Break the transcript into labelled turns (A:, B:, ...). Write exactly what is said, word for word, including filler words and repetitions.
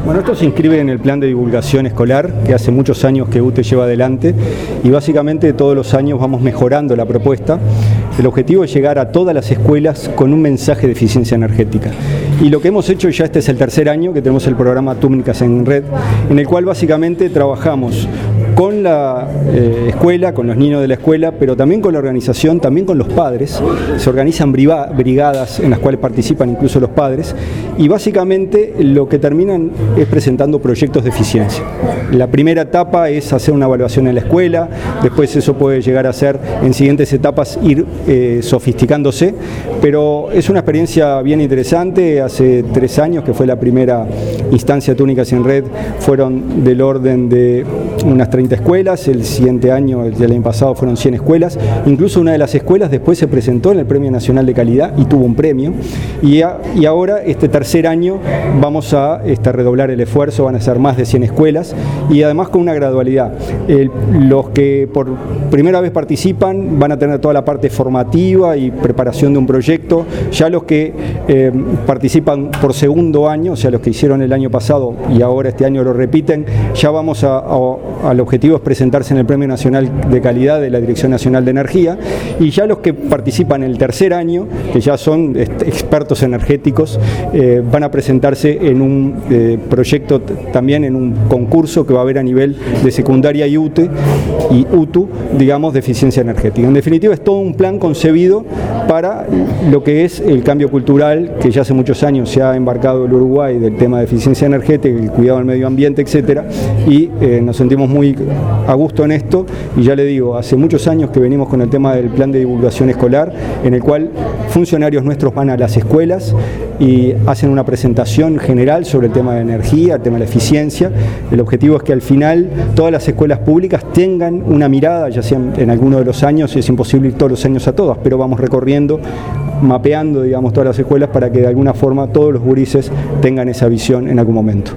A: Bueno, esto se inscribe en el plan de divulgación escolar que hace muchos años que U T E lleva adelante y básicamente todos los años vamos mejorando la propuesta. El objetivo es llegar a todas las escuelas con un mensaje de eficiencia energética. Y lo que hemos hecho, ya este es el tercer año que tenemos el programa Túnicas en Red, en el cual básicamente trabajamos con la eh, escuela, con los niños de la escuela, pero también con la organización, también con los padres. Se organizan brigadas en las cuales participan incluso los padres y básicamente lo que terminan es presentando proyectos de eficiencia. La primera etapa es hacer una evaluación en la escuela, después eso puede llegar a ser en siguientes etapas ir eh, sofisticándose, pero es una experiencia bien interesante. Hace tres años que fue la primera instancia Túnicas en Red, fueron del orden de unas treinta escuelas, el siguiente año, el del año pasado, fueron cien escuelas, incluso una de las escuelas después se presentó en el Premio Nacional de Calidad y tuvo un premio, y, a, y ahora este tercer año vamos a este, redoblar el esfuerzo, van a ser más de cien escuelas y además con una gradualidad. El, los que por primera vez participan van a tener toda la parte formativa y preparación de un proyecto, ya los que eh, participan por segundo año, o sea los que hicieron el año pasado y ahora este año lo repiten, ya vamos a, a, al objetivo es presentarse en el Premio Nacional de Calidad de la Dirección Nacional de Energía, y ya los que participan en el tercer año, que ya son expertos energéticos, eh, van a presentarse en un eh, proyecto, también en un concurso que va a haber a nivel de secundaria y U T E y U T U, digamos, de eficiencia energética. En definitiva, es todo un plan concebido para lo que es el cambio cultural que ya hace muchos años se ha embarcado el Uruguay del tema de eficiencia energética, el cuidado del medio ambiente, etcétera, y eh, nos sentimos muy a gusto en esto. Y ya le digo, hace muchos años que venimos con el tema del plan de divulgación escolar, en el cual funcionarios nuestros van a las escuelas y hacen una presentación general sobre el tema de energía, el tema de la eficiencia. El objetivo es que al final todas las escuelas públicas tengan una mirada, ya sea en alguno de los años, es imposible ir todos los años a todas, pero vamos recorriendo, mapeando, digamos, todas las escuelas para que de alguna forma todos los gurises tengan esa visión en algún momento.